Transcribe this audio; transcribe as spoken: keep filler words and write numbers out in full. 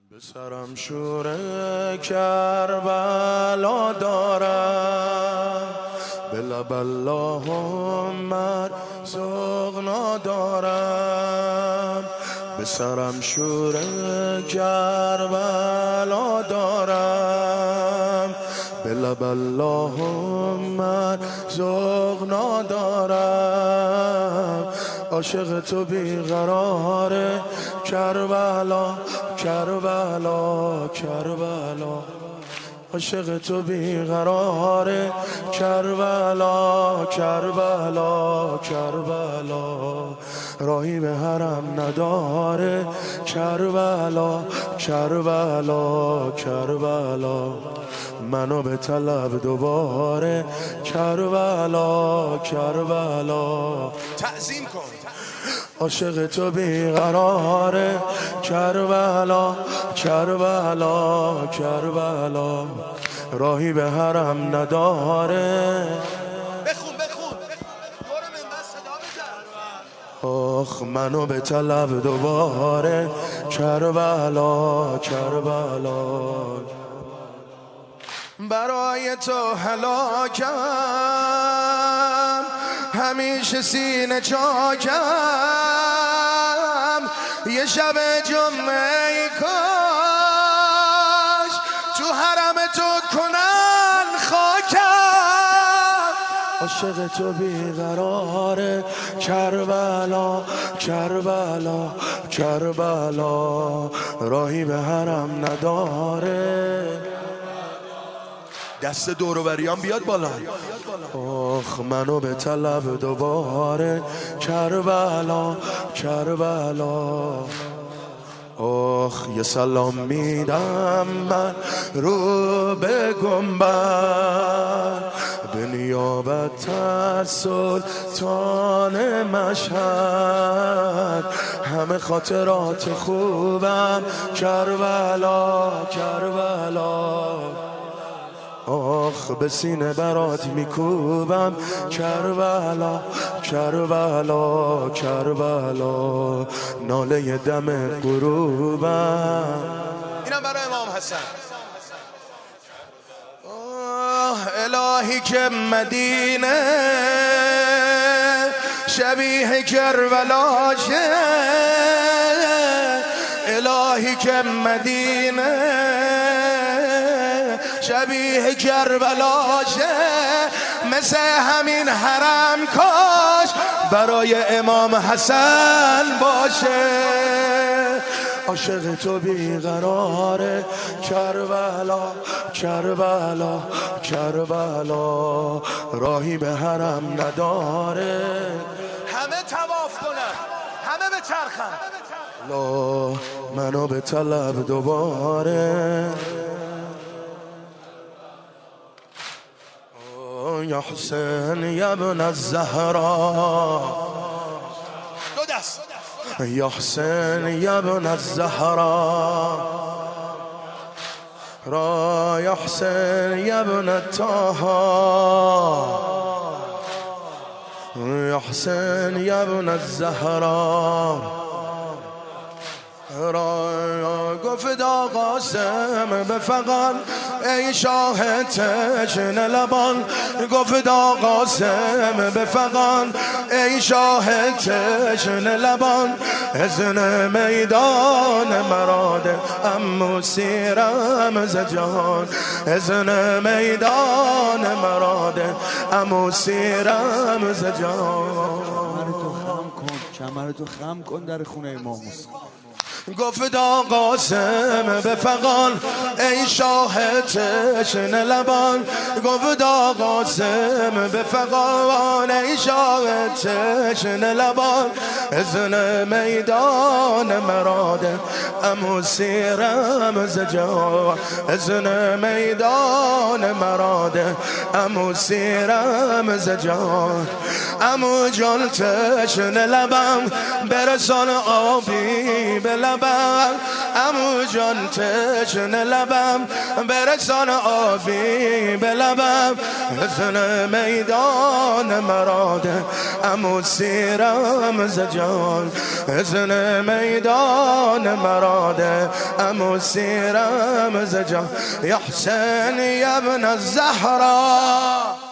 به سرم شور کربلا دارم، به لب اللهم سغنا دارم. به سرم شور کربلا دارم، به لب اللهم سغنا دارم. عاشق تو بیقراره کربلا کربلا کربلا. عاشق تو بیقراره کربلا کربلا کربلا. راهی به حرم نداره کربلا کربلا کربلا. منو به طلب دوباره کربلا کربلا. تعظیم کن. عاشق تو بیقراره کربلا کربلا کربلا. راهی به حرم نداره. بخون بخون دور منبر صدا بزن. آخ منو به طلب دوباره کربلا کربلا. برای تو هلاکم، همیشه سینه چاکم. یه شب جمعه کاش تو حرم تو کنن خاکم. عاشق تو بیقراره کربلا کربلا کربلا. راهی به حرم نداره. دست دوروبریان بیاد بالا. آخ منو به طلب دوباره کربلا کربلا. آخ یه سلام میدم من رو به گنبد، به نیابت از سلطان مشهد. همه خاطرات خوبم کربلا کربلا. آخ به سینه برات میکوبم کربلا کربلا کربلا. ناله دم غروبم. اینم برای امام حسن. آه الهی که مدینه شبیه کربلا شه. الهی که مدینه شبیه کربلا شه. مثل همین حرم کاش برای امام حسن باشه. عاشق تو بیقراره کربلا کربلا کربلا. راهی به حرم نداره. همه طواف کنن، همه به چرخن. لا منو به طلب دوباره. یا حسین یا ابن الزهرا. دو دست. یا حسین یا ابن الزهرا. را یا حسین یا ابن طه. یا حسین یا ابن الزهرا. را گفت قاسم به فقط ای شاه تشنه لبان. گفت قاسم به فقط ای شاه تشنه لبان. اذن میدان مراده امو سیرم ز جهان. اذن میدان مراده امو سیرم ز جهان. کمرتو خم کن کمرتو خم کن در خونه امام حسین. گفت قاسم به فغان ای شاه تشنه لبان. گفت قاسم به فغان ای شاه تشنه لبان. اذن میدان مراده امو سیرم ز جهان. اذن میدان مراده امو سیرم ز جهان. امو جان تشنه لبم برسان آبی به لبم. لبم امو جان تشن لبم برسان آبی به لبم حسن میدان مراده امو سیرم ز جان حسن میدان مراده امو سیرم ز جان یا حسین یا ابن الزهرا